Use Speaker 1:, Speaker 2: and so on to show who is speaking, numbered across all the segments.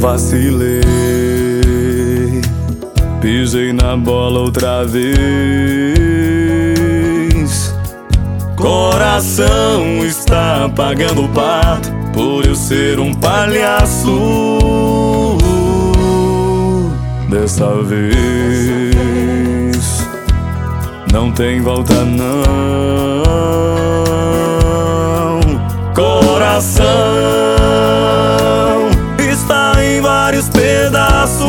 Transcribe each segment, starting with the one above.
Speaker 1: Vacilei, pisei na bola outra vez. Coração está pagando o pato por eu ser um palhaço. Dessa vez não tem volta não. Coração está em vários pedaços.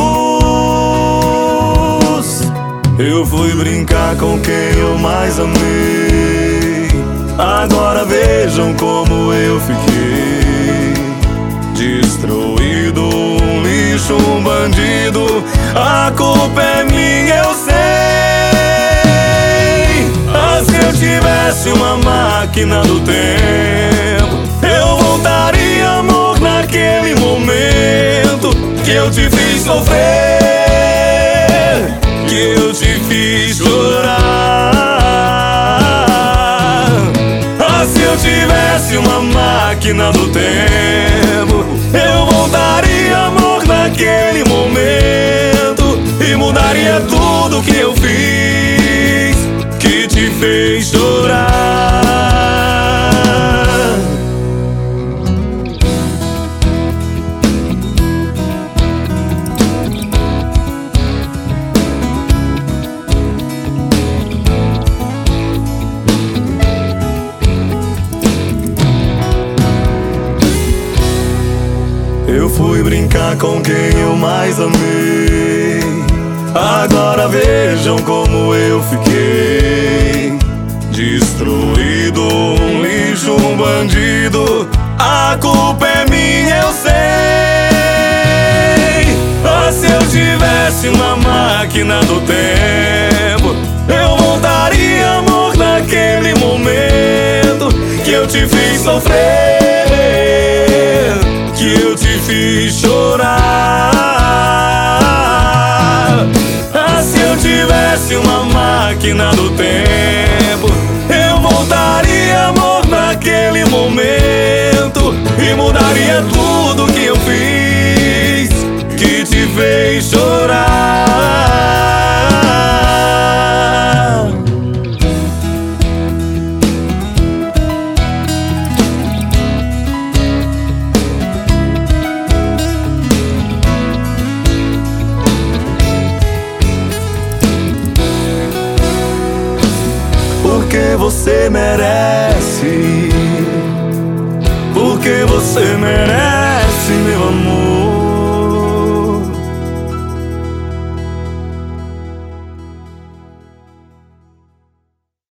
Speaker 1: Eu fui brincar com quem eu mais amei. Agora vejam como eu fiquei. Destruído, um lixo, um bandido. A culpa é minha, eu sei. Ah, se eu tivesse uma máquina do tempo, eu voltaria, amor, naquele momento que eu te fiz sofrer, que eu te fiz chorar. Ah, se eu tivesse uma máquina do tempo, eu voltaria, amor, naquele momento e mudaria tudo que eu fiz, que te fez chorar. Eu fui brincar com quem eu mais amei. Agora vejam como eu fiquei. Destruído, um lixo, um bandido. A culpa é minha, eu sei. Ah, se eu tivesse uma máquina do tempo, eu voltaria, amor, naquele momento que eu te fiz sofrer, que eu te fiz chorar. Ah, se eu tivesse uma máquina do tempo, eu voltaria, amor, naquele momento e mudaria tudo que eu fiz, que te fez chorar. Porque você merece, porque você merece.